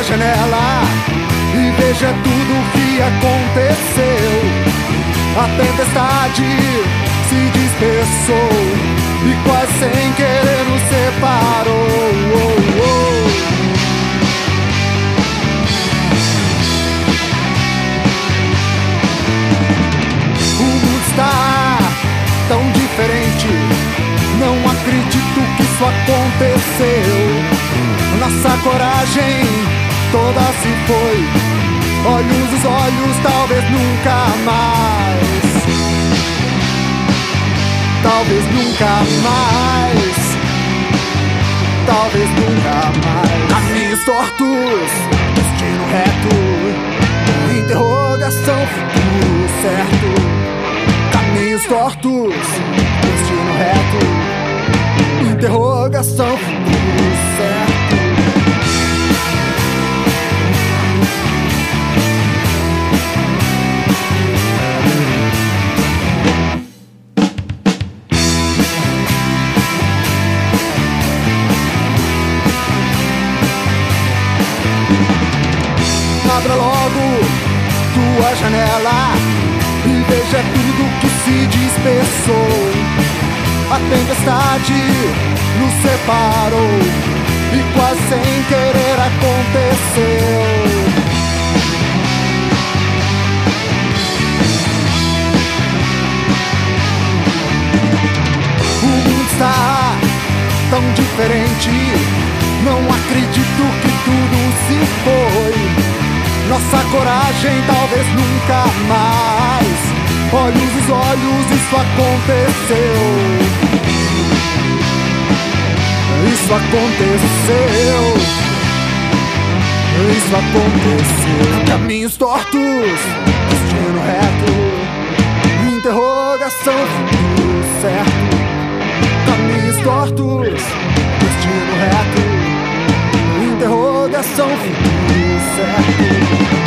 janela e veja tudo o que aconteceu. A tempestade se dispersou e quase sem querer nos separou. O mundo está tão diferente, não acredito que isso aconteceu. Nossa coragem toda se foi, olhos nos olhos, talvez nunca mais. Talvez nunca mais. Talvez nunca mais. Caminhos tortos, destino reto, interrogação, futuro certo. Caminhos tortos, destino reto, interrogação, futuro certo. Abra logo tua janela e veja tudo que se dispersou. A tempestade nos separou e quase sem querer aconteceu. O mundo está tão diferente, não acredito que tudo se foi. Nossa coragem talvez nunca mais. Olhos nos olhos, isso aconteceu. Isso aconteceu. Isso aconteceu. Caminhos tortos, destino reto, interrogação, futuro certo. Caminhos tortos, destino reto, interrogação, futuro certo.